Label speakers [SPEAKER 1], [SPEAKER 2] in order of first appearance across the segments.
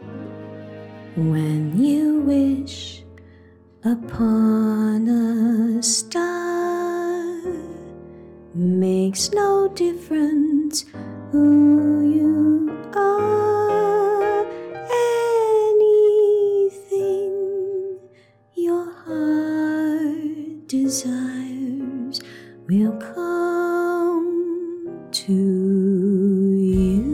[SPEAKER 1] When you wish upon a star, makes no difference who you are. Anything your heart desires will come to you.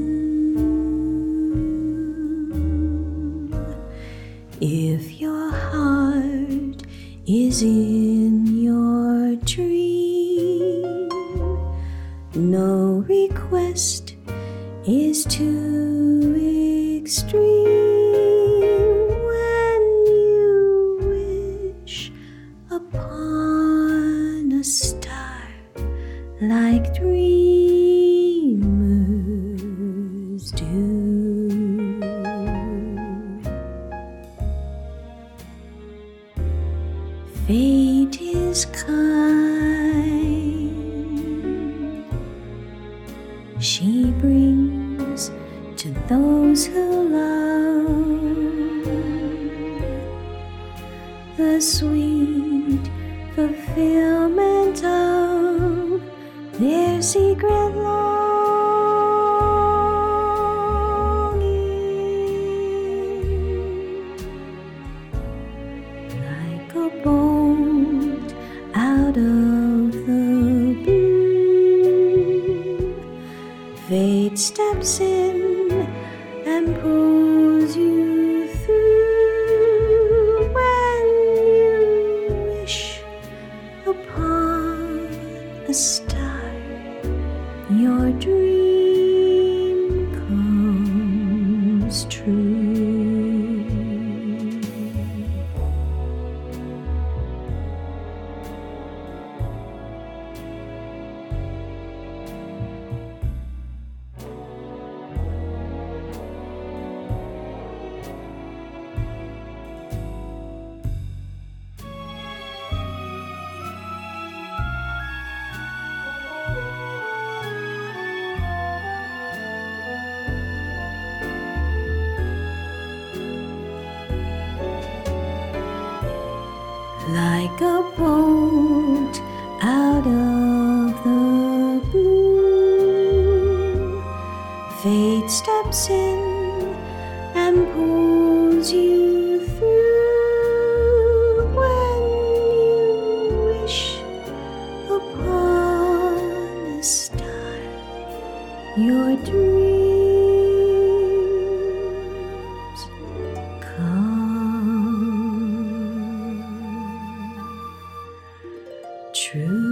[SPEAKER 1] If your heart is in your dream, no request is too extreme. When you wish upon a star, like dreamers do. Fate is kind. She brings to those who love the sweet fulfillment of their secret longing. Like a bolt out of the blue, fate steps in and pulls you through. When you wish upon a star, your dream comes true. Like a bolt out of the blue, fate steps in and pulls you through. When you wish upon a star, your dreams come true.